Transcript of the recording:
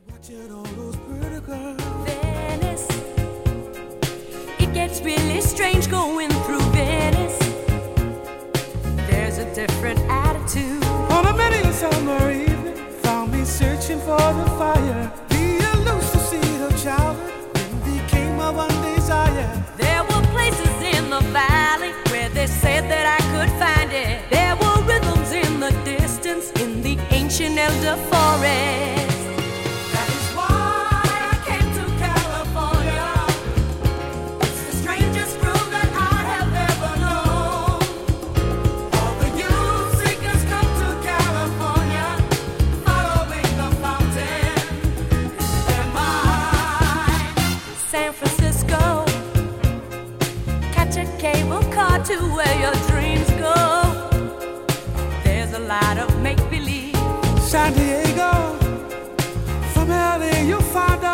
Watching all those pretty girls. Venice, it gets really strange going through Venice. There's a different attitude. On a many summer evening, found me searching for the fire. The elusive seed of childhood then became my one desire. There were places in the valley where they said that I could find it. There were rhythms in the distance in the ancient elder forest. That is why I came to California. It's the strangest groove that I have ever known. All the youth seekers come to California, following the fountain in their mind. San Francisco, catch a cable car to where your dreams go. There's a lot of make-believe. San Diego, from LA you'll find